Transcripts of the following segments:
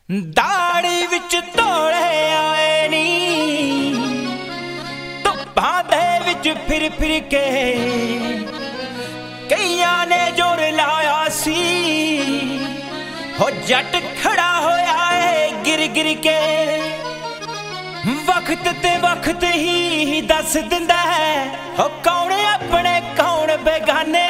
दाड़ी विच तोड़े आए नी धुप्पां दे विच फिर फिर के कईयां ने जोर लाया सी हो जट खड़ा होया है गिर गिर के वक्त ते वक्त ही दस दिंदा है हो कौन अपने कौन बेगाने।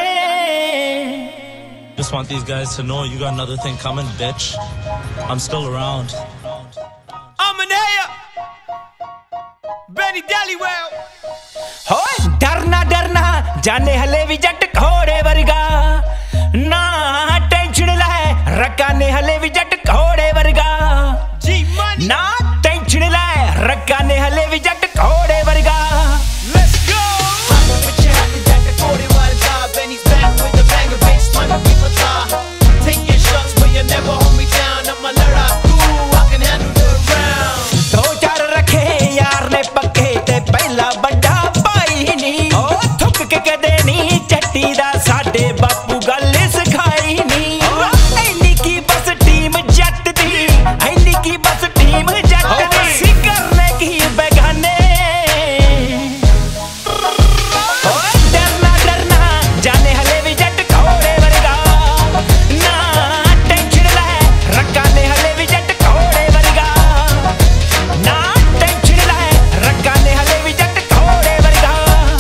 Just want these guys to know you got another thing coming, bitch. I'm still around. I'm an here, Benny Dallywell. होए डरना डरना जाने हले भी जट घोड़े वर्गा ना टेंशन ले रखा ने हले भी जट घोड़े वर्गा ना टेंशन ले रखा ने हले भी जट घोड़े वर्गा। Let's go. जट घोड़े वर्गा Benny's back with the banger bitch money people talk take your shots but you never hold me down I'm a लड़ाकू I can handle the round। दो चार रखे यार ने पक्के ते पहला बड़ा भाई नी ओ थुक के कदे नी चट्टी दा साडे बापू गल सिखाई नी ऐनी की बस टीम जट दी ऐनी की बस टीम जट दी सी करने की बेगाने। डरना डरना जाने हले भी जट घोड़े वर्गा ना टेंशन ले रखा ने हले भी जट घोड़े वर्गा ना टेंशन ले रखा ने हले भी जट घोड़े वर्गा।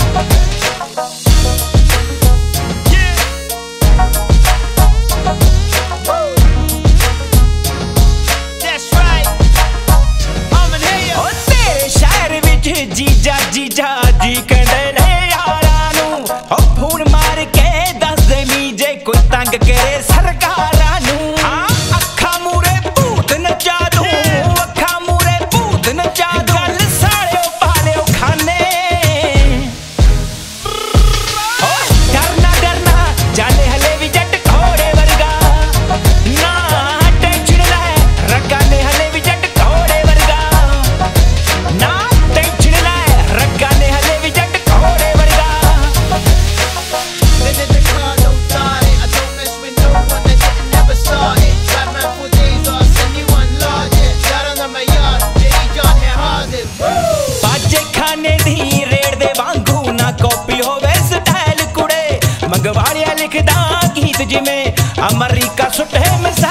That's right I'm in here ओ तेरे शहर विच जीजा जीजा जी कहंदे ने यारां नू ओ फोन मार के दस दे मी जे कोई तंग करे सरकारां नू अखा मूरे भूत नचा दूं अखा मूरे भूत नचा दूं गल सालिओ पालिओ खाने। ओ डरना डरना जाने हले भी जट घोड़े वर्गा ना टेंशन ले रखा ने हले भी जट घोड़े वर्गा ना टेंशन ले रखा ने हले भी जट घोड़े वर्गा। Been in the car, don't start it. I don't mess with no one that didn't never start it. Rap man for days, I'll send you one large it. Shout out to my yard, Jay John here Hazen. बाजे खाने दी रेड़ दे वांगू ना copy होवे style कुड़े मंगवाड़िया लिखदा गीत जिमें अमरीका सुटे मिसाल